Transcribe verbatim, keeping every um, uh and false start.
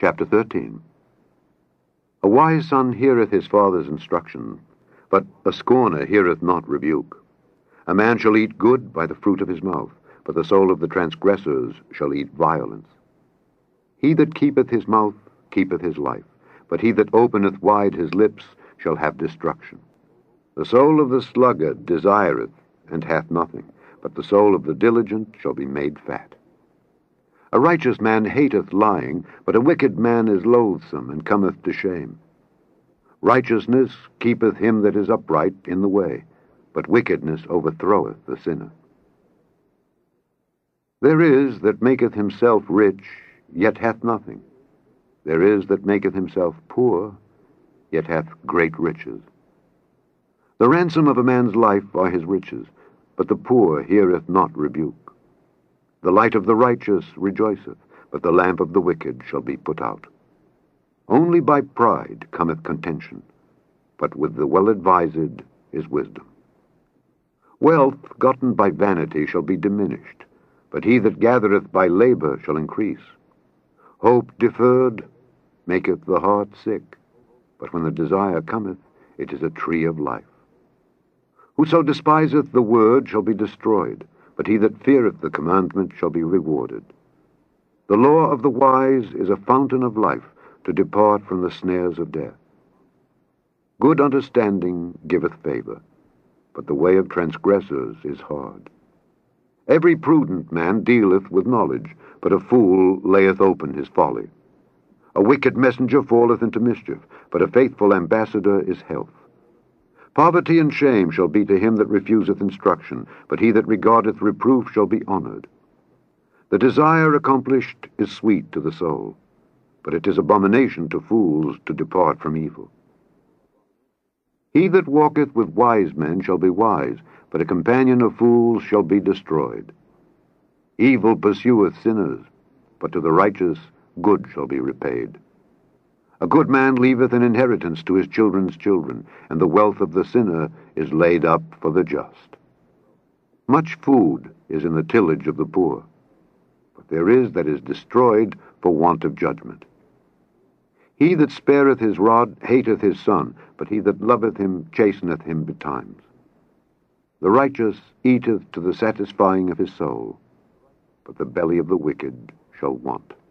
Chapter thirteen. A wise son heareth his father's instruction, but a scorner heareth not rebuke. A man shall eat good by the fruit of his mouth, but the soul of the transgressors shall eat violence. He that keepeth his mouth keepeth his life, but he that openeth wide his lips shall have destruction. The soul of the sluggard desireth, and hath nothing, but the soul of the diligent shall be made fat. A righteous man hateth lying, but a wicked man is loathsome, and cometh to shame. Righteousness keepeth him that is upright in the way, but wickedness overthroweth the sinner. There is that maketh himself rich, yet hath nothing. There is that maketh himself poor, yet hath great riches. The ransom of a man's life are his riches, but the poor heareth not rebuke. The light of the righteous rejoiceth, but the lamp of the wicked shall be put out. Only by pride cometh contention, but with the well-advised is wisdom. Wealth gotten by vanity shall be diminished, but he that gathereth by labor shall increase. Hope deferred maketh the heart sick, but when the desire cometh, it is a tree of life. Whoso despiseth the word shall be destroyed, but he that feareth the commandment shall be rewarded. The law of the wise is a fountain of life, to depart from the snares of death. Good understanding giveth favor, but the way of transgressors is hard. Every prudent man dealeth with knowledge, but a fool layeth open his folly. A wicked messenger falleth into mischief, but a faithful ambassador is health. Poverty and shame shall be to him that refuseth instruction, but he that regardeth reproof shall be honored. The desire accomplished is sweet to the soul, but it is abomination to fools to depart from evil. He that walketh with wise men shall be wise, but a companion of fools shall be destroyed. Evil pursueth sinners, but to the righteous good shall be repaid. A good man leaveth an inheritance to his children's children, and the wealth of the sinner is laid up for the just. Much food is in the tillage of the poor, but there is that is destroyed for want of judgment. He that spareth his rod hateth his son, but he that loveth him chasteneth him betimes. The righteous eateth to the satisfying of his soul, but the belly of the wicked shall want.